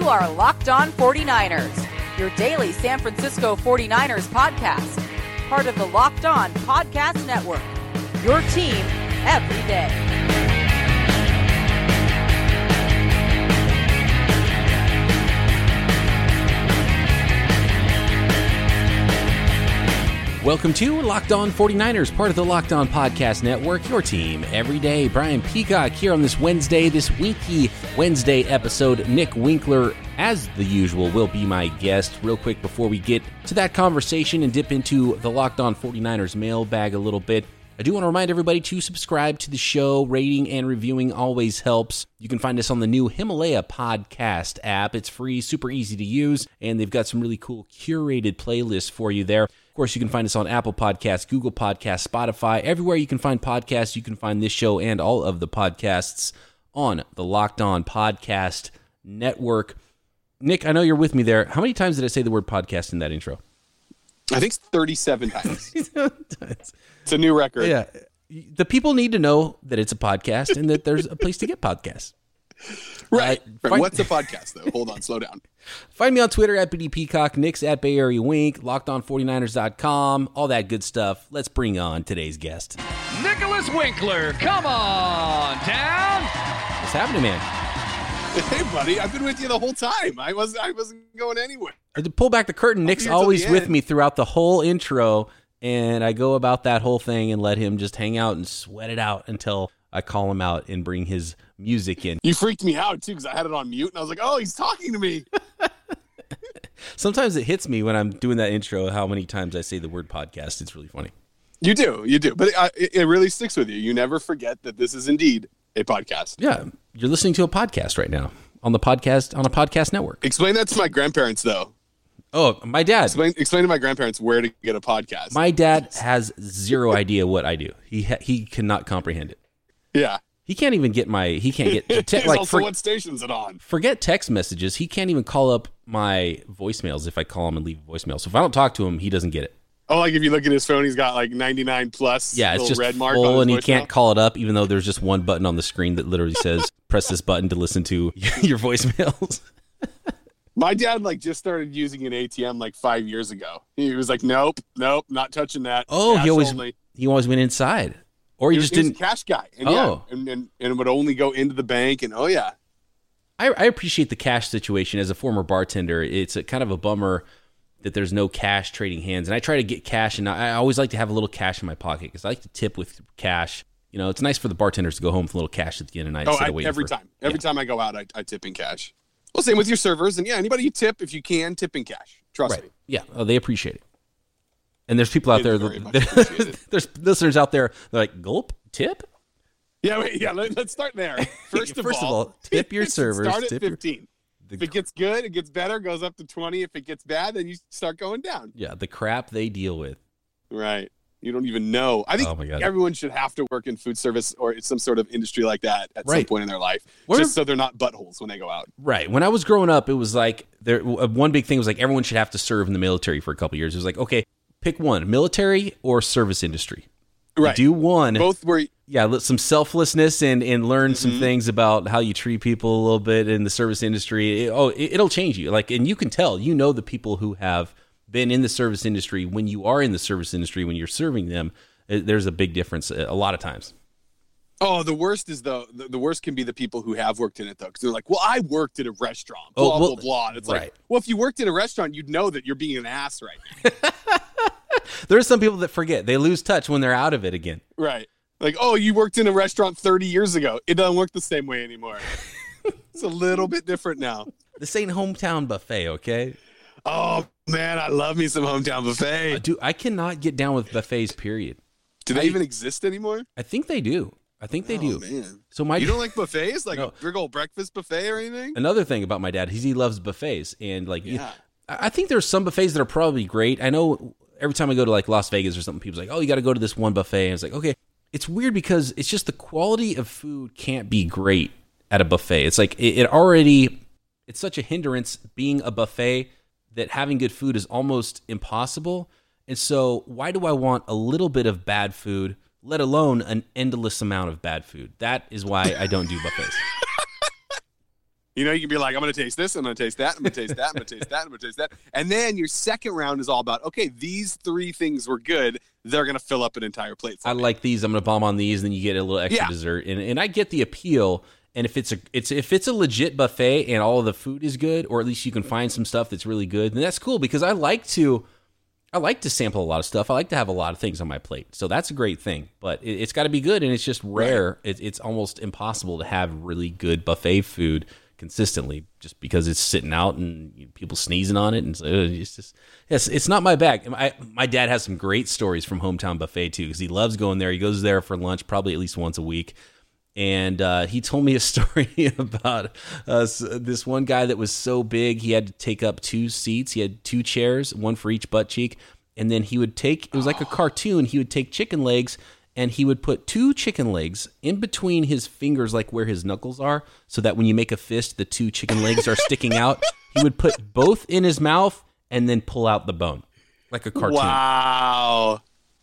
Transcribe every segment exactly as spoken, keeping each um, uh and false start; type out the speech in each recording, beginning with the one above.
are Locked On forty-niners, your daily San Francisco forty-niners podcast. Part of the Locked On Podcast Network, your team every day. Welcome to Locked On forty-niners, part of the Locked On Podcast Network, your team every day. Brian Peacock here on this Wednesday, this Winky Wednesday episode. Nick Winkler, as the usual, will be my guest. Real quick before we get to that conversation and dip into the Locked On forty-niners mailbag a little bit, I do want to remind everybody to subscribe to the show. Rating and reviewing always helps. You can find us on the new Himalaya podcast app. It's free, super easy to use, and they've got some really cool curated playlists for you there. Of course, you can find us on Apple Podcasts, Google Podcasts, Spotify. Everywhere you can find podcasts, you can find this show and all of the podcasts on the Locked On Podcast Network. Nick, I know you're with me there. How many times did I say the word podcast in that intro? I think thirty-seven times. It's a new record. Yeah. The people need to know that it's a podcast and that there's a place to get podcasts. Right. Uh, find- What's a podcast, though? Hold on, slow down. Find me on Twitter at B D Peacock, Nick's at Bay Area Wink, locked on forty-niners dot com, all that good stuff. Let's bring on today's guest. Nicholas Winkler, come on down. What's happening, man? Hey, buddy, I've been with you the whole time. I wasn't, I wasn't going anywhere. To pull back the curtain, Nick's here till always the with end. me throughout the whole intro, and I go about that whole thing and let him just hang out and sweat it out until I call him out and bring his music in. You freaked me out, too, because I had it on mute, and I was like, oh, he's talking to me. Sometimes it hits me when I'm doing that intro how many times I say the word podcast. It's really funny. You do, you do. But it, it, it really sticks with you. You never forget that this is indeed a podcast. Yeah, you're listening to a podcast right now on the podcast on a podcast network. Explain that to my grandparents, though. Oh, my dad. Explain, explain to my grandparents where to get a podcast. My dad has zero idea what I do. He ha- he cannot comprehend it. Yeah. He can't even get my. He can't get te- It's like also for- what station's it on? forget text messages. He can't even call up my voicemails if I call him and leave a voicemail. So if I don't talk to him, he doesn't get it. Oh, like if you look at his phone, he's got like ninety-nine plus. Yeah, it's little just red mark full, on his and he voicemail. can't call it up, even though there's just one button on the screen that literally says "press this button to listen to your voicemails." My dad like just started using an A T M like five years ago. He was like, "Nope, nope, not touching that." Oh, Cash he always only. he always went inside, or he, He, was, just he was didn't. a cash guy, and Oh. yeah, and, and and it would only go into the bank, and oh yeah, I, I appreciate the cash situation as a former bartender. It's a kind of a bummer that there's no cash trading hands, and I try to get cash, and I, I always like to have a little cash in my pocket because I like to tip with cash. You know, it's nice for the bartenders to go home with a little cash at the end of the night. oh, instead I, of waiting every for- time, every yeah. time I go out, I, I tip in cash. Well, same with your servers, and yeah, anybody you tip, if you can, tip in cash. Trust Right. me. Yeah. Oh, they appreciate it. And there's people out It there, is very much that, appreciated. there's listeners out there, they're like, gulp, tip? Yeah, wait, yeah. Let, let's start there. First of First of all, all, tip your servers. Start at tip your- fifteen. the If it gets good, it gets better, goes up to twenty. If it gets bad, then you start going down. Yeah, the crap they deal with. Right. You don't even know. I think Oh, my God. everyone should have to work in food service or some sort of industry like that at some Right. point in their life, Where- just so they're not buttholes when they go out. Right. When I was growing up, it was like there. One big thing was like everyone should have to serve in the military for a couple years. It was like, okay, pick one: military or service industry. Right. Do one. Both were Yeah, let- some selflessness and and learn Mm-hmm. some things about how you treat people a little bit in the service industry. It- oh, it, it'll change you. Like, and you can tell. You know the people who have been in the service industry when you are in the service industry when you're serving them. it- There's a big difference a lot of times. Oh, the worst is the the, the worst can be the people who have worked in it though, because they're like, "Well, I worked at a restaurant." Oh, Blah well, blah blah. And it's right. like, well, if you worked in a restaurant, you'd know that you're being an ass right now. There are some people that forget. They lose touch when they're out of it again. Right. Like, oh, you worked in a restaurant thirty years ago. It doesn't work the same way anymore. It's a little bit different now. This ain't hometown buffet, okay? Oh man, I love me some hometown buffet. Dude, I cannot get down with buffets, period. Do they I- even exist anymore? I think they do. I think they Oh, do. man. So my You don't like buffets, like No. a big old breakfast buffet or anything? another thing about my dad is he loves buffets, and like you- Yeah. I I think there's some buffets that are probably great. I know every time I go to like Las Vegas or something, people's like, "Oh, you got to go to this one buffet." And it's like, okay, it's weird because it's just the quality of food can't be great at a buffet. It's like it, it already it's such a hindrance being a buffet that having good food is almost impossible. And so why do I want a little bit of bad food, let alone an endless amount of bad food? That is why I don't do buffets. You know, you can be like, I'm going to taste this, I'm going to taste that, I'm going to taste that, I'm going to taste that, I'm going to taste that. And then your second round is all about, okay, these three things were good. They're going to fill up an entire plate for I me. like these. I'm going to bomb on these. And then you get a little extra Yeah. dessert. And and I get the appeal. And if it's a it's if it's a legit buffet and all of the food is good, or at least you can find some stuff that's really good, then that's cool because I like to I like to sample a lot of stuff. I like to have a lot of things on my plate. So that's a great thing. But it, it's got to be good, and it's just rare. Right. It, it's almost impossible to have really good buffet food consistently just because it's sitting out and you know, people sneezing on it. And so it's just, yes, it's not my bag. I, my dad has some great stories from Hometown Buffet too, because he loves going there. He goes there for lunch probably at least once a week. And uh, he told me a story about uh, this one guy that was so big, he had to take up two seats. He had two chairs, one for each butt cheek. And then he would take, it was like a cartoon, he would take chicken legs and he would put two chicken legs in between his fingers, like where his knuckles are, so that when you make a fist, the two chicken legs are sticking out. He would put both in his mouth and then pull out the bone, like a cartoon. Wow.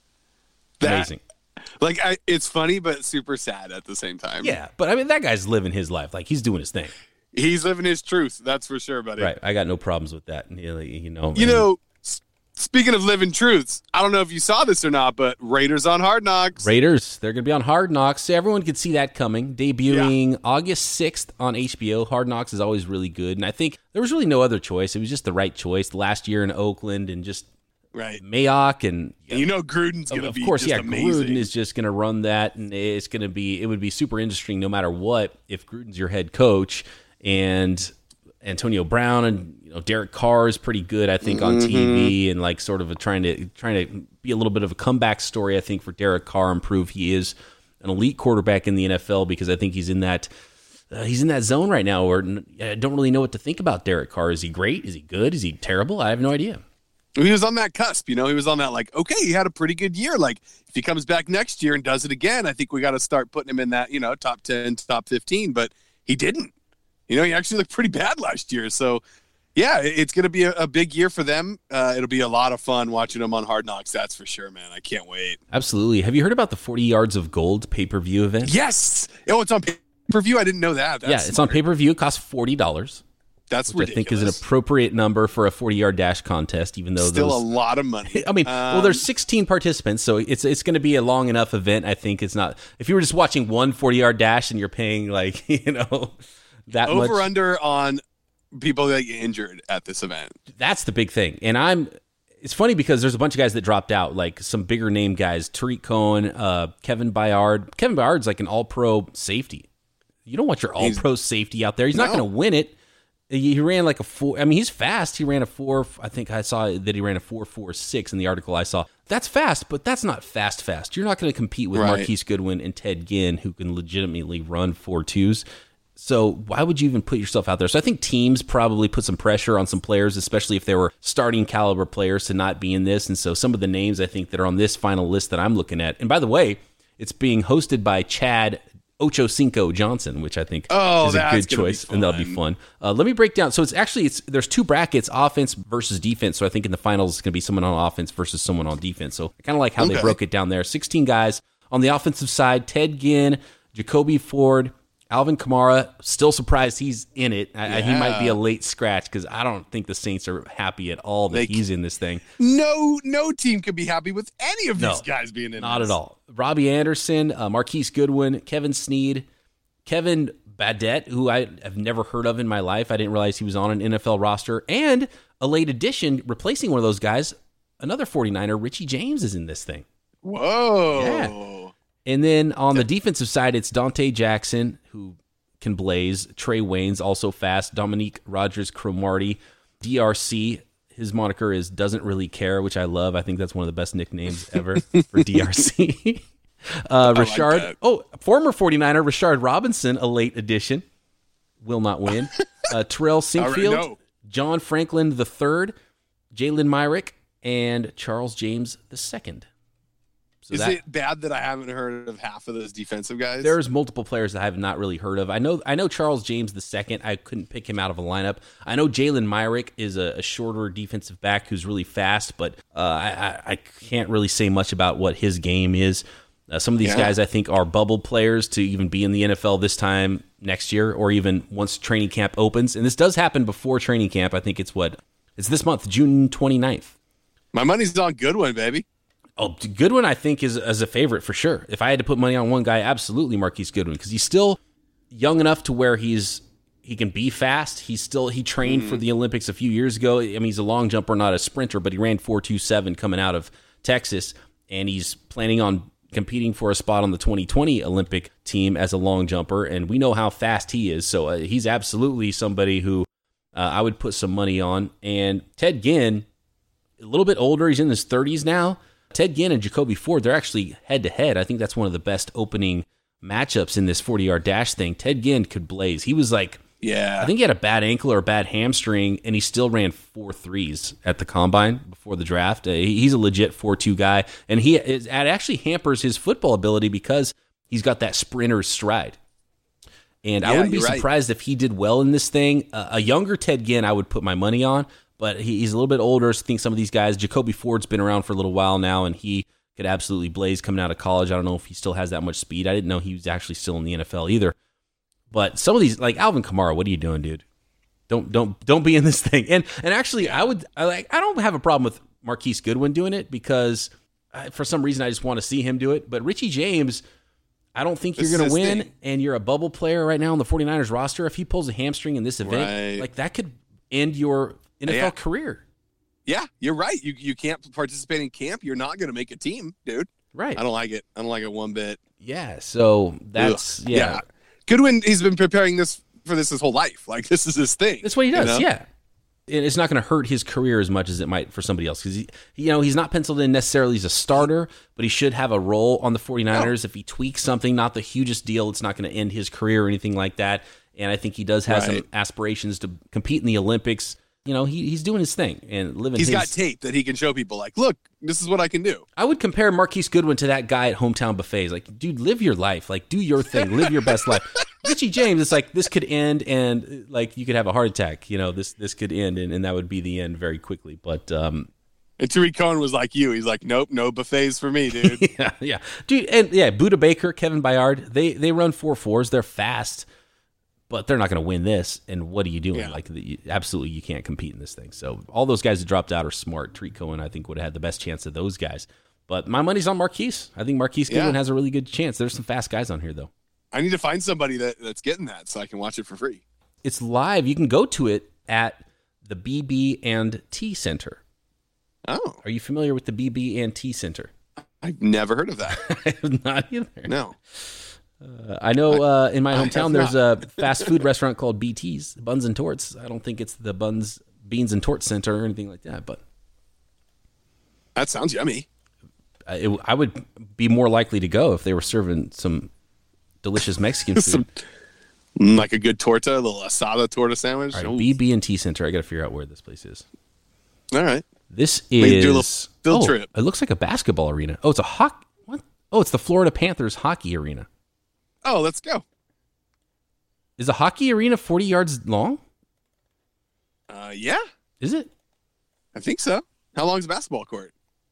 That, Amazing. Like, I, it's funny, but super sad at the same time. Yeah, but I mean, that guy's living his life. Like, he's doing his thing. He's living his truth. That's for sure, buddy. Right. I got no problems with that. You know, you know, you know speaking of living truths, I don't know if you saw this or not, but Raiders on Hard Knocks. Raiders, they're going to be on Hard Knocks. So everyone could see that coming. Debuting yeah. August sixth on H B O. Hard Knocks is always really good. And I think there was really no other choice. It was just the right choice. Last year in Oakland and just right. Mayock. And, and you know Gruden's going to be Of course, just yeah, amazing. Gruden is just going to run that. And it's going to be, it would be super interesting no matter what if Gruden's your head coach. And Antonio Brown and you know Derek Carr is pretty good, I think, on mm-hmm. T V and like sort of a, trying to trying to be a little bit of a comeback story, I think, for Derek Carr and prove he is an elite quarterback in the N F L because I think he's in that uh, he's in that zone right now where I don't really know what to think about Derek Carr. Is he great? Is he good? Is he terrible? I have no idea. He was on that cusp, you know. He was on that like, okay, he had a pretty good year. Like if he comes back next year and does it again, I think we got to start putting him in that you know top ten, top fifteen. But he didn't. You know, he actually looked pretty bad last year. So, yeah, it's going to be a, a big year for them. Uh, it'll be a lot of fun watching them on Hard Knocks. That's for sure, man. I can't wait. Absolutely. Have you heard about the forty Yards of Gold pay-per-view event? Yes. Oh, it's on pay-per-view? I didn't know that. That's yeah, it's smart. on pay-per-view. It costs forty dollars. That's which ridiculous. I think is an appropriate number for a forty-yard dash contest, even though still those, a lot of money. I mean, um, well, there's sixteen participants, so it's it's going to be a long enough event. I think it's not. If you were just watching one forty-yard dash and you're paying like you know that over much, under on people that get injured at this event. That's the big thing, and I'm. It's funny because there's a bunch of guys that dropped out, like some bigger name guys, Tariq Cohen, uh, Kevin Byard. Kevin Byard's like an all-pro safety. You don't want your all-pro safety out there. He's not no. going to win it. He ran like a four. I mean, he's fast. He ran a four. I think I saw that he ran a four four six in the article I saw. That's fast, but that's not fast fast. You're not going to compete with right. Marquise Goodwin and Ted Ginn, who can legitimately run four twos. So why would you even put yourself out there? So I think teams probably put some pressure on some players, especially if they were starting caliber players, to not be in this. And so some of the names I think that are on this final list that I'm looking at. And by the way, it's being hosted by Chad Ocho Cinco Johnson, which I think oh, is a good choice, and that'll be fun. Uh, let me break down. So it's actually it's there's two brackets: offense versus defense. So I think in the finals it's going to be someone on offense versus someone on defense. So I kind of like how okay. they broke it down there. sixteen guys on the offensive side: Ted Ginn, Jacoby Ford, Alvin Kamara. Still surprised he's in it. I, yeah. I, he might be a late scratch because I don't think the Saints are happy at all that they, he's in this thing. No, no team could be happy with any of no, these guys being in. Not this. at all. Robbie Anderson, uh, Marquise Goodwin, Kevin Snead. Kevin Badet, who I have never heard of in my life. I didn't realize he was on an N F L roster. And a late addition, replacing one of those guys, another forty-niner, Richie James, is in this thing. Whoa. Yeah. And then on the defensive side, it's Dante Jackson, who can blaze. Trey Waynes, also fast. Dominique Rodgers-Cromartie. D R C, his moniker is Doesn't Really Care, which I love. I think that's one of the best nicknames ever for D R C. Uh, Rashard, like oh, former forty-niner Rashard Robinson, a late addition, will not win. Uh, Terrell Sinkfield, John Franklin the third, Jalen Myrick, and Charles James the second. So Is that, it bad that I haven't heard of half of those defensive guys? There's multiple players that I have not really heard of. I know I know Charles James the second. I couldn't pick him out of a lineup. I know Jalen Myrick is a, a shorter defensive back who's really fast, but uh, I, I can't really say much about what his game is. Uh, some of these yeah. guys, I think, are bubble players to even be in the N F L this time next year, or even once training camp opens. And this does happen before training camp. I think it's what? It's this month, June twenty-ninth. My money's on Goodwin, baby. Oh, Goodwin, I think, is, is a favorite for sure. If I had to put money on one guy, absolutely Marquise Goodwin, because he's still young enough to where he's he can be fast. He's still he trained mm. for the Olympics a few years ago. I mean, he's a long jumper, not a sprinter, but he ran four two seven coming out of Texas, and he's planning on competing for a spot on the twenty twenty Olympic team as a long jumper, and we know how fast he is. So uh, he's absolutely somebody who uh, I would put some money on. And Ted Ginn, a little bit older, he's in his thirties now. Ted Ginn and Jacoby Ford, they're actually head-to-head. I think that's one of the best opening matchups in this forty-yard dash thing. Ted Ginn could blaze. He was like, yeah, I think he had a bad ankle or a bad hamstring, and he still ran four threes at the combine before the draft. Uh, he's a legit four two guy, and he it actually hampers his football ability because he's got that sprinter's stride. And yeah, I wouldn't be surprised right. if he did well in this thing. Uh, a younger Ted Ginn, I would put my money on, but he, he's a little bit older. So I think some of these guys, Jacoby Ford's been around for a little while now, and he could absolutely blaze coming out of college. I don't know if he still has that much speed. I didn't know he was actually still in the N F L either. But some of these, like Alvin Kamara, what are you doing, dude? Don't don't don't be in this thing. And and actually, I would I like I don't have a problem with Marquise Goodwin doing it because I, for some reason I just want to see him do it. But Richie James, I don't think this you're going to win, thing. And you're a bubble player right now on the 49ers roster. If he pulls a hamstring in this event, right. like that could end your N F L yeah. career. Yeah, you're right. You you can't participate in camp. You're not going to make a team, dude. Right. I don't like it. I don't like it one bit. Yeah. So that's Ugh. yeah. yeah. Goodwin, he's been preparing this for this his whole life. Like, this is his thing. That's what he does, you know? yeah. And it's not going to hurt his career as much as it might for somebody else. Because, he, you know, he's not penciled in necessarily as a starter, but he should have a role on the 49ers. Oh. If he tweaks something, not the hugest deal, it's not going to end his career or anything like that. And I think he does have right. some aspirations to compete in the Olympics. You know, he he's doing his thing and living He's his... got tape that he can show people, like, look, this is what I can do. I would compare Marquise Goodwin to that guy at Hometown Buffets. Like, dude, live your life. Like, do your thing. Live your best life. Richie James, it's like, this could end and, like, you could have a heart attack. You know, this this could end, and, and that would be the end very quickly. But... um And Tariq Cohen was like you. He's like, nope, no buffets for me, dude. yeah, yeah. Dude, and, yeah, Buda Baker, Kevin Byard, they, they run four fours. They're fast. But they're not going to win this, and what are you doing? Yeah. Like, the, absolutely, you can't compete in this thing. So all those guys that dropped out are smart. Tariq Cohen, I think, would have had the best chance of those guys. But my money's on Marquise. I think Marquise yeah. Goodwin has a really good chance. There's some fast guys on here, though. I need to find somebody that, that's getting that so I can watch it for free. It's live. You can go to it at the B B and T Center. Oh. Are you familiar with the B B and T Center? I've never heard of that. I have not either. No. Uh, I know uh, in my hometown there's a fast food restaurant called B T's, Buns and Torts. I don't think it's the Buns, Beans and Torts Center or anything like that, but that sounds yummy. I, it, I would be more likely to go if they were serving some delicious Mexican food. some, like a good torta, a little asada torta sandwich. All right, B B and T Center. I got to figure out where this place is. All right. This is do a little field oh, trip. It looks like a basketball arena. Oh, it's a hockey. What? Oh, it's the Florida Panthers hockey arena. Oh, let's go. Is a hockey arena forty yards long? Uh, yeah. Is it? I think so. How long is a basketball court?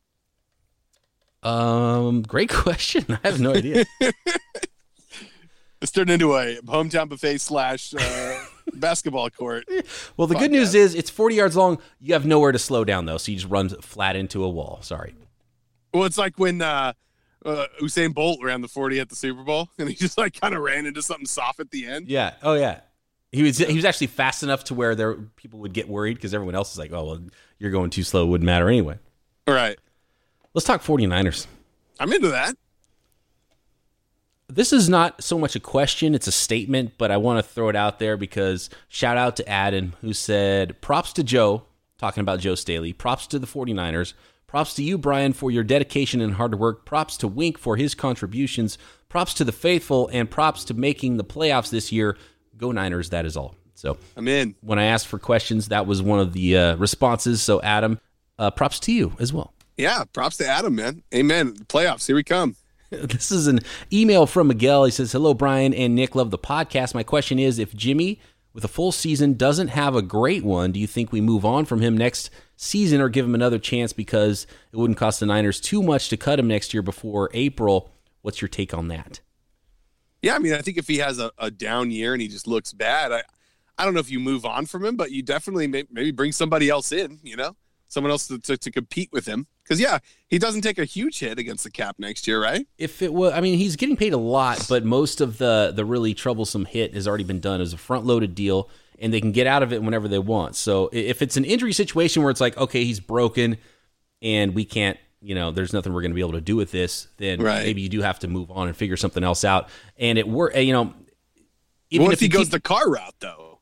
Um, great question. I have no idea. It's turned into a hometown buffet slash uh, basketball court. Well, the podcast. Good news is it's forty yards long. You have nowhere to slow down, though, so you just run flat into a wall. Sorry. Well, it's like when... Uh, Uh, Usain Bolt ran the forty at the Super Bowl, and he just like kind of ran into something soft at the end. Yeah. Oh, yeah. He was he was actually fast enough to where there people would get worried because everyone else is like, oh, well, you're going too slow. It wouldn't matter anyway. All right. Let's talk 49ers. I'm into that. This is not so much a question. It's a statement, but I want to throw it out there because shout out to Adam who said, props to Joe, talking about Joe Staley, props to the 49ers. Props to you, Brian, for your dedication and hard work. Props to Wink for his contributions. Props to the faithful, and props to making the playoffs this year. Go Niners, that is all. So I'm in. When I asked for questions, that was one of the uh, responses. So, Adam, uh, props to you as well. Yeah, props to Adam, man. Amen. Playoffs, here we come. This is an email from Miguel. He says, hello, Brian and Nick. Love the podcast. My question is, if Jimmy, with a full season, doesn't have a great one, do you think we move on from him next season or give him another chance because it wouldn't cost the Niners too much to cut him next year before April? What's your take on that? Yeah, I mean, I think if he has a, a down year and he just looks bad, I, I don't know if you move on from him, but you definitely may, maybe bring somebody else in, you know, someone else to, to, to compete with him. Because, yeah, he doesn't take a huge hit against the cap next year, right? If it was, I mean, he's getting paid a lot, but most of the the really troublesome hit has already been done as a front-loaded deal, and they can get out of it whenever they want. So if it's an injury situation where it's like, okay, he's broken and we can't, you know, there's nothing we're going to be able to do with this, then right. maybe you do have to move on and figure something else out. And it work, you know. Even what if, if he goes keep, the car route, though?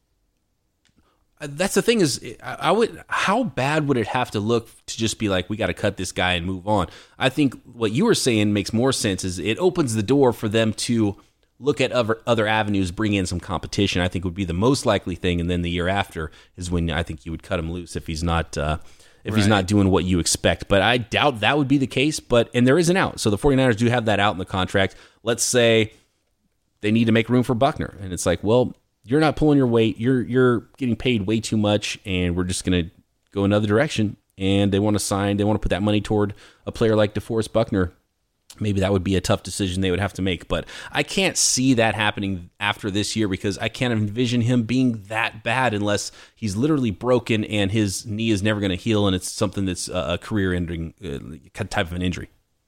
That's the thing is, I would. How bad would it have to look to just be like, we got to cut this guy and move on? I think what you were saying makes more sense. Is it opens the door for them to look at other other avenues, bring in some competition. I think would be the most likely thing, and then the year after is when I think you would cut him loose if he's not uh, if right. he's not doing what you expect. But I doubt that would be the case. But and there is an out, so the 49ers do have that out in the contract. Let's say they need to make room for Buckner, and it's like, well, you're not pulling your weight. You're you're getting paid way too much, and we're just going to go another direction. And they want to sign. They want to put that money toward a player like DeForest Buckner. Maybe that would be a tough decision they would have to make. But I can't see that happening after this year because I can't envision him being that bad unless he's literally broken and his knee is never going to heal, and it's something that's a career-ending uh, type of an injury.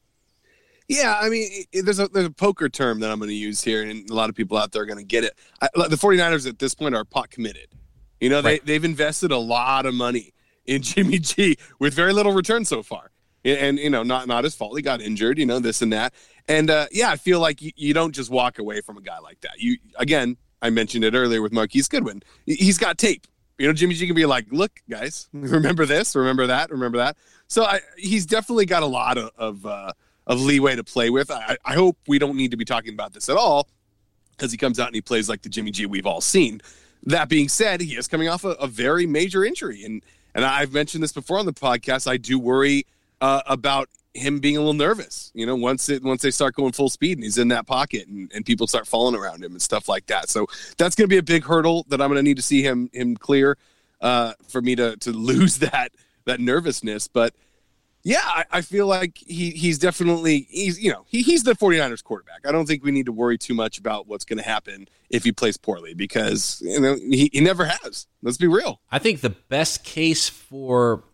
Yeah, I mean, there's a there's a poker term that I'm going to use here, and a lot of people out there are going to get it. I, the 49ers at this point are pot committed. You know, they, right. they've invested a lot of money in Jimmy G with very little return so far. And, and, you know, not not his fault. He got injured, you know, this and that. And, uh, yeah, I feel like you, you don't just walk away from a guy like that. You Again, I mentioned it earlier with Marquise Goodwin. He's got tape. You know, Jimmy G can be like, look, guys, remember this, remember that, remember that. So I, he's definitely got a lot of, of uh, – of leeway to play with. I, I hope we don't need to be talking about this at all because he comes out and he plays like the Jimmy G we've all seen. That being said, he is coming off a, a very major injury. And and I've mentioned this before on the podcast. I do worry uh, about him being a little nervous, you know, once it once they start going full speed and he's in that pocket and, and people start falling around him and stuff like that. So that's going to be a big hurdle that I'm going to need to see him him clear uh, for me to to lose that that nervousness. But yeah, I, I feel like he he's definitely he's you know he, he's the 49ers quarterback. I don't think we need to worry too much about what's going to happen if he plays poorly because you know he, he never has. Let's be real. I think the best case for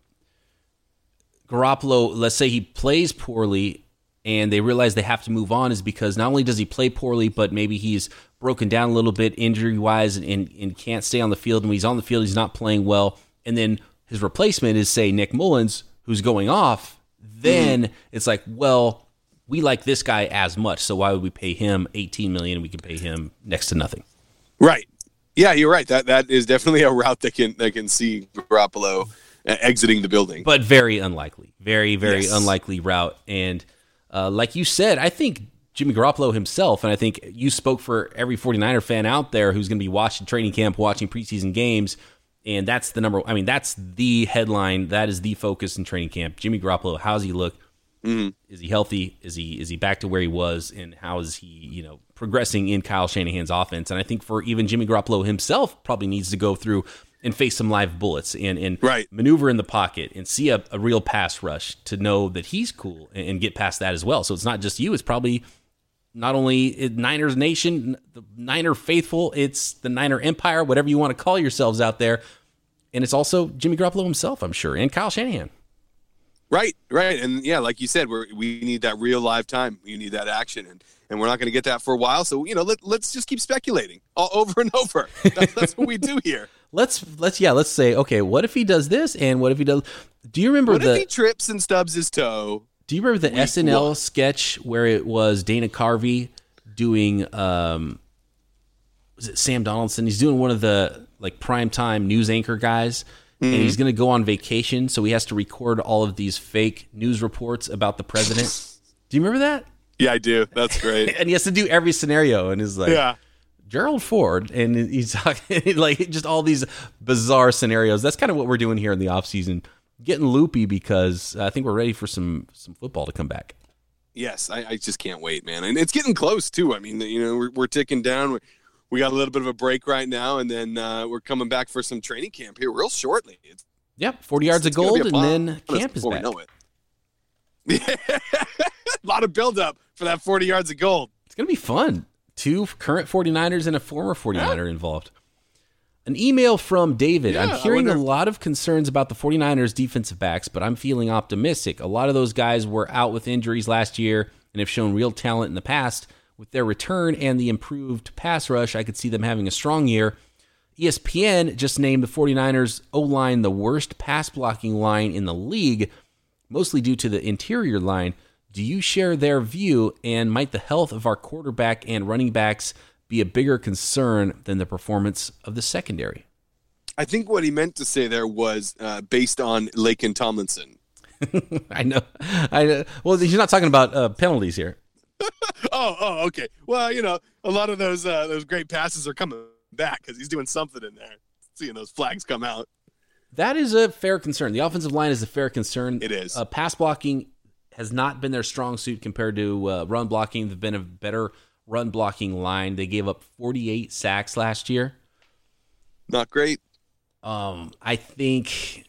Garoppolo, let's say he plays poorly and they realize they have to move on, is because not only does he play poorly, but maybe he's broken down a little bit injury-wise and, and, and can't stay on the field. And when he's on the field, he's not playing well. And then his replacement is, say, Nick Mullins, who's going off, then mm-hmm. it's like, well, we like this guy as much, so why would we pay him eighteen million dollars and we can pay him next to nothing? Right. Yeah, you're right. That that is definitely a route that can that can see Garoppolo exiting the building. But very unlikely. Very, very yes. unlikely route. And uh, like you said, I think Jimmy Garoppolo himself, and I think you spoke for every 49er fan out there who's going to be watching training camp, watching preseason games. And that's the number. I mean, that's the headline. That is the focus in training camp. Jimmy Garoppolo, how does he look? Mm-hmm. Is he healthy? Is he is he back to where he was? And how is he, you know, progressing in Kyle Shanahan's offense? And I think for even Jimmy Garoppolo himself, probably needs to go through and face some live bullets and and right. maneuver in the pocket and see a, a real pass rush to know that he's cool and, and get past that as well. So it's not just you. It's probably not only Niners Nation, the Niner faithful. It's the Niner Empire, whatever you want to call yourselves out there. And it's also Jimmy Garoppolo himself, I'm sure, and Kyle Shanahan. Right, right. And, yeah, like you said, we're, we need that real live time. You need that action. And, and we're not going to get that for a while. So, you know, let, let's just keep speculating all over and over. That's, that's what we do here. Let's, let's yeah, let's say, okay, what if he does this? And what if he does... Do you remember what the... What if he trips and stubs his toe? Do you remember the Week S N L one. sketch where it was Dana Carvey doing... Um, was it Sam Donaldson? He's doing one of the... like primetime news anchor guys, mm-hmm. and he's going to go on vacation, so he has to record all of these fake news reports about the president. Do you remember that? Yeah, I do. That's great. And he has to do every scenario, and is like, yeah. Gerald Ford, and he's talking like just all these bizarre scenarios. That's kind of what we're doing here in the offseason, getting loopy because I think we're ready for some some football to come back. Yes, I, I just can't wait, man. And it's getting close, too. I mean, you know, we're, we're ticking down. We're, We got a little bit of a break right now, and then uh, we're coming back for some training camp here real shortly. It's, yep, forty yards of gold, and then camp is back. We know it. A lot of build-up for that forty yards of gold. It's going to be fun. Two current 49ers and a former 49er yeah. involved. An email from David. Yeah, I'm hearing a lot of concerns about the 49ers defensive backs, but I'm feeling optimistic. A lot of those guys were out with injuries last year and have shown real talent in the past. With their return and the improved pass rush, I could see them having a strong year. E S P N just named the 49ers O-line the worst pass blocking line in the league, mostly due to the interior line. Do you share their view, and might the health of our quarterback and running backs be a bigger concern than the performance of the secondary? I think what he meant to say there was uh, based on Laken Tomlinson. I know. I know. Well, he's not talking about uh, penalties here. oh, oh, okay. Well, you know, a lot of those uh, those great passes are coming back because he's doing something in there. Seeing those flags come out. That is a fair concern. The offensive line is a fair concern. It is. Uh, pass blocking has not been their strong suit compared to uh, run blocking. They've been a better run blocking line. They gave up forty-eight sacks last year. Not great. Um, I think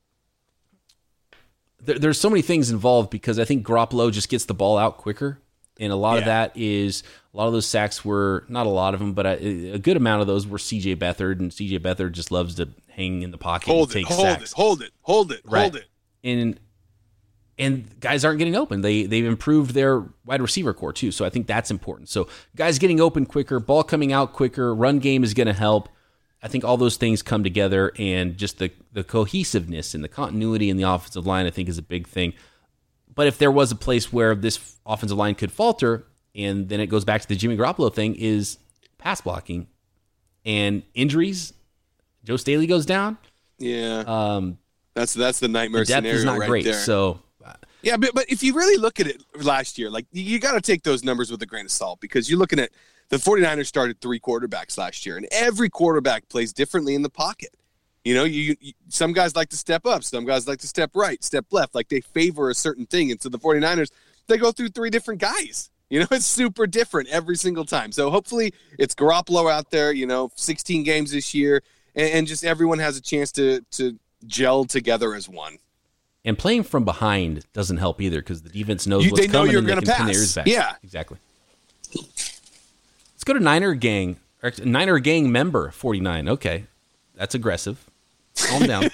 there, there's so many things involved because I think Garoppolo just gets the ball out quicker. And a lot yeah. of that is, a lot of those sacks were, not a lot of them, but a, a good amount of those were C J Beathard. And C J Beathard just loves to hang in the pocket hold and take it, hold sacks. It, hold it, hold it, right. hold it. And And guys aren't getting open. They, they've improved their wide receiver core, too. So I think that's important. So guys getting open quicker, ball coming out quicker, run game is going to help. I think all those things come together, and just the, the cohesiveness and the continuity in the offensive line, I think, is a big thing. But if there was a place where this offensive line could falter, and then it goes back to the Jimmy Garoppolo thing, is pass blocking and injuries. Joe Staley goes down. Yeah. Um, that's that's the nightmare the depth scenario is not right great, there. So... Yeah, but but if you really look at it last year, like you, you got to take those numbers with a grain of salt, because you're looking at the 49ers started three quarterbacks last year, and every quarterback plays differently in the pocket. You know, you, you some guys like to step up, some guys like to step right, step left, like they favor a certain thing. And so the 49ers, they go through three different guys. You know, it's super different every single time. So hopefully it's Garoppolo out there, you know, sixteen games this year, and, and just everyone has a chance to to gel together as one. And playing from behind doesn't help either, because the defense knows you, what's they know coming you're and they gonna can pass. pin their ears back. Yeah, exactly. Let's go to Niner Gang. Or Niner Gang member forty-nine. Okay, that's aggressive. Calm down.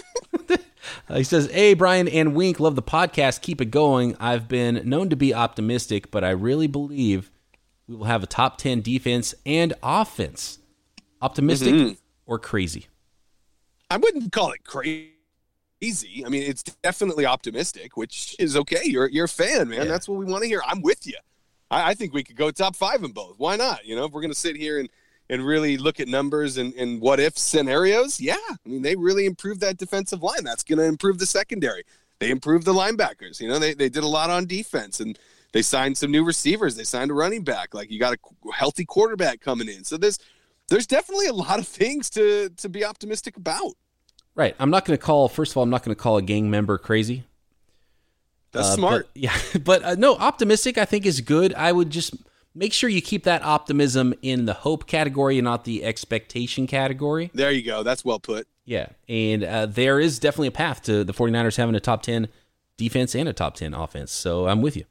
uh, he says, "Hey, Brian and Wink, love the podcast. Keep it going. I've been known to be optimistic, but I really believe we will have a top ten defense and offense. Optimistic mm-hmm. or crazy?" I wouldn't call it crazy. Easy. I mean, it's definitely optimistic, which is okay. You're you're a fan, man. Yeah. That's what we want to hear. I'm with you. I, I think we could go top five in both. Why not? You know, if we're going to sit here and, and really look at numbers and, and what if scenarios, yeah. I mean, they really improved that defensive line. That's going to improve the secondary. They improved the linebackers. You know, they, they did a lot on defense, and they signed some new receivers. They signed a running back. Like, you got a healthy quarterback coming in. So there's there's definitely a lot of things to to be optimistic about. Right. I'm not going to call, first of all, I'm not going to call a gang member crazy. That's uh, smart. But, yeah. But uh, no, optimistic I think is good. I would just make sure you keep that optimism in the hope category and not the expectation category. There you go. That's well put. Yeah. And uh, there is definitely a path to the 49ers having a top ten defense and a top ten offense. So I'm with you.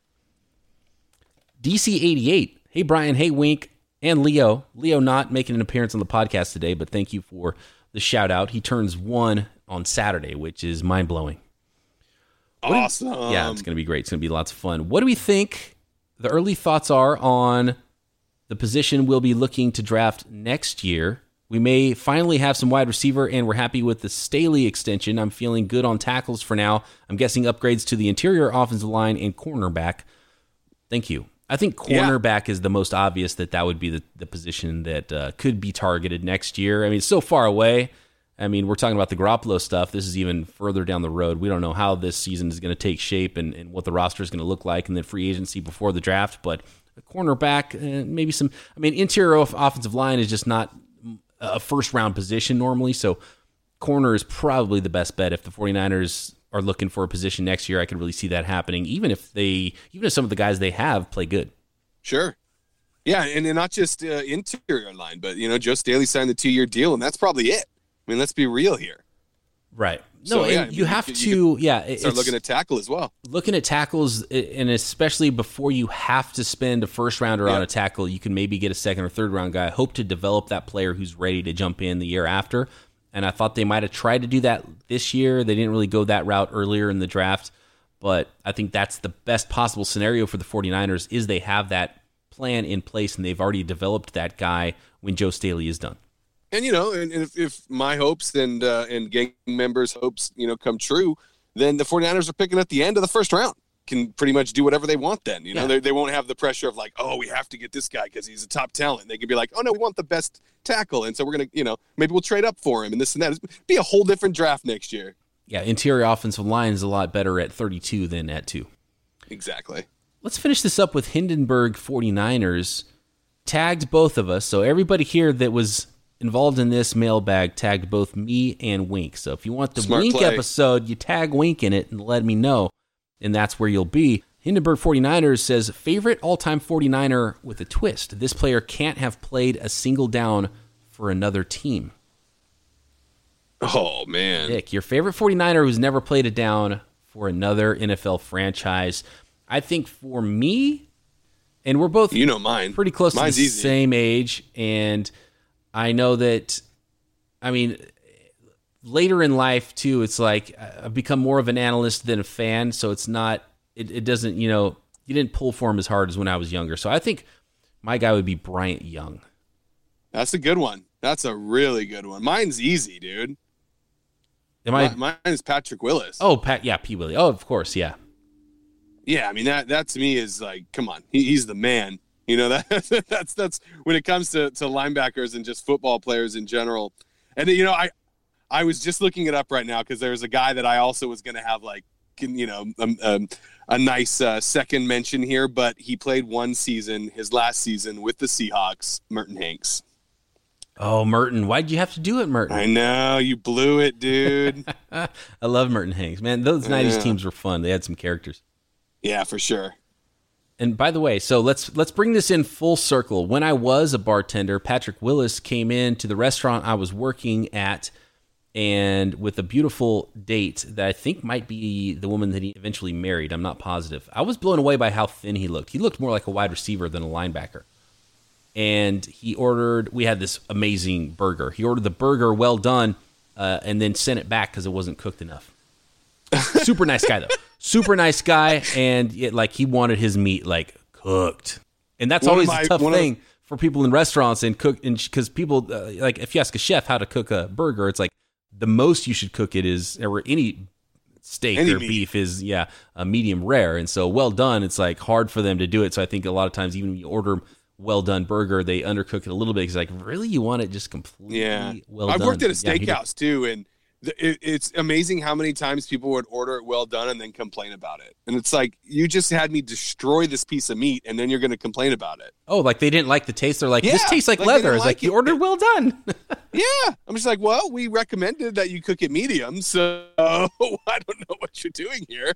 D C eighty-eight. Hey, Brian. Hey, Wink. And Leo. Leo not making an appearance on the podcast today, but thank you for the shout out. He turns one on Saturday, which is mind blowing. Awesome. Do, yeah, it's going to be great. It's going to be lots of fun. What do we think the early thoughts are on the position we'll be looking to draft next year? We may finally have some wide receiver, and we're happy with the Staley extension. I'm feeling good on tackles for now. I'm guessing upgrades to the interior offensive line and cornerback. Thank you. I think cornerback yeah. is the most obvious that that would be the, the position that uh, could be targeted next year. I mean, it's so far away. I mean, we're talking about the Garoppolo stuff. This is even further down the road. We don't know how this season is going to take shape and, and what the roster is going to look like, and then free agency before the draft. But a cornerback, uh, maybe some – I mean, interior offensive line is just not a first-round position normally, so corner is probably the best bet. If the 49ers – are looking for a position next year, I could really see that happening, even if they, even if some of the guys they have play good. Sure. Yeah, and, and not just uh, interior line, but, you know, Joe Staley signed the two-year deal, and that's probably it. I mean, let's be real here. Right. No, so, and yeah, I mean, you have you, to, you yeah. start it's- looking at tackle as well. Looking at tackles, and especially before you have to spend a first rounder Yep. on a tackle, you can maybe get a second or third round guy. Hope to develop that player who's ready to jump in the year after. And I thought they might have tried to do that this year. They didn't really go that route earlier in the draft. But I think that's the best possible scenario for the 49ers is they have that plan in place and they've already developed that guy when Joe Staley is done. And, you know, and if, if my hopes and uh, and gang members' hopes, you know, come true, then the 49ers are picking at the end of the first round. Can pretty much do whatever they want then. You know, Yeah. they, they won't have the pressure of like, oh, we have to get this guy because he's a top talent. They can be like, oh, no, we want the best tackle. And so we're going to, you know, maybe we'll trade up for him and this and that. It'll be a whole different draft next year. Yeah, interior offensive line is a lot better at thirty-two than at two. Exactly. Let's finish this up with Hindenburg 49ers. Tagged both of us. So everybody here that was involved in this mailbag tagged both me and Wink. So if you want the Smart Wink play. episode, you tag Wink in it and let me know. And that's where you'll be. Hindenburg 49ers says, favorite all-time 49er with a twist. This player can't have played a single down for another team. Oh, man. Nick, your favorite 49er who's never played a down for another N F L franchise. I think for me, and we're both You know mine. pretty close Mine's to the easy. same age, and I know that, I mean, later in life, too, it's like I've become more of an analyst than a fan, so it's not, it, it doesn't, you know, you didn't pull for him as hard as when I was younger. So I think my guy would be Bryant Young. That's a good one. That's a really good one. Mine's easy, dude. Am I? Mi- Mine is Patrick Willis. Oh, Pat, yeah, P. Willie. Oh, of course, yeah. Yeah, I mean that that to me is like, come on, he, he's the man. You know that that's that's when it comes to, to linebackers and just football players in general. And you know, I I was just looking it up right now because there's a guy that I also was going to have like, you know, um, um, a nice uh, second mention here, but he played one season, his last season with the Seahawks, Merton Hanks. Oh, Merton. Why'd you have to do it, Merton? I know you blew it, dude. I love Merton Hanks. Man, those nineties Yeah. teams were fun. They had some characters. Yeah, for sure. And by the way, so let's let's bring this in full circle. When I was a bartender, Patrick Willis came in to the restaurant I was working at, and with a beautiful date that I think might be the woman that he eventually married. I'm not positive. I was blown away by how thin he looked. He looked more like a wide receiver than a linebacker. And he ordered, we had this amazing burger. He ordered the burger well done uh, and then sent it back because it wasn't cooked enough. Super nice guy, though. Super nice guy. And it, like he wanted his meat like cooked. And that's One of always my- a tough one of- thing for people in restaurants and cook. And because people, uh, like if you ask a chef how to cook a burger, it's like the most you should cook it is, or any steak Any or meat. beef is, yeah, a medium rare. And so well done, it's like hard for them to do it. So I think a lot of times even when you order well done burger, they undercook it a little bit. It's like, really, you want it just completely Yeah. well I've done? worked at a Yeah, he did. steakhouse too, and the, it, it's amazing how many times people would order it well done and then complain about it. And it's like, you just had me destroy this piece of meat, and then you're going to complain about it. Oh, like they didn't like the taste. They're like, this Yeah, tastes like, like they leather. didn't It's like, like you it. ordered well done. Yeah, I'm just like, well, we recommended that you cook it medium, so I don't know what you're doing here.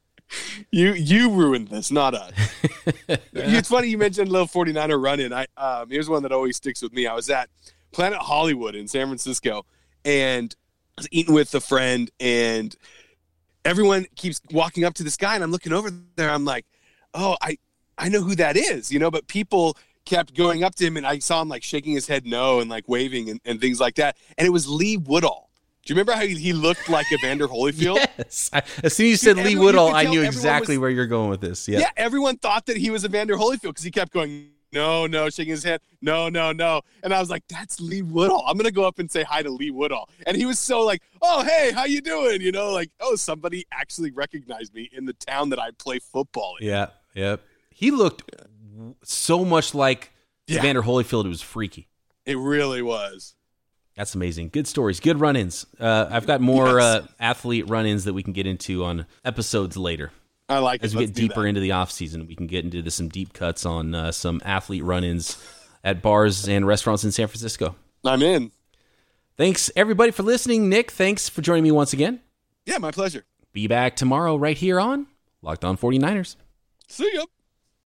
You you ruined this, not us. It's funny you mentioned little 49er run-in. I um, here's one that always sticks with me. I was at Planet Hollywood in San Francisco, and I was eating with a friend, and everyone keeps walking up to this guy, and I'm looking over there. I'm like, oh, I I know who that is, you know, but people kept going up to him, and I saw him like shaking his head no and like waving and, and things like that. And it was Lee Woodall. Do you remember how he, he looked like Evander Holyfield? Yes. I, as soon as you said Dude, Lee everyone- you Woodall, could I tell knew everyone exactly was- where you're going with this. Yeah. Yeah, everyone thought that he was Evander Holyfield because he kept going, no, no, shaking his head, no, no, no. And I was like, that's Lee Woodall. I'm going to go up and say hi to Lee Woodall. And he was so like, oh, hey, how you doing? You know, like, oh, somebody actually recognized me in the town that I play football in. Yeah. Yep. He looked so much like Yeah. Evander Holyfield. It was freaky. It really was. That's amazing. Good stories. Good run-ins. Uh, I've got more Yes. uh, athlete run-ins that we can get into on episodes later. I like As it. we Let's get do deeper that. into the off-season, we can get into the, some deep cuts on uh, some athlete run-ins at bars and restaurants in San Francisco. I'm in. Thanks, everybody, for listening. Nick, thanks for joining me once again. Yeah, my pleasure. Be back tomorrow right here on Locked On 49ers. See ya.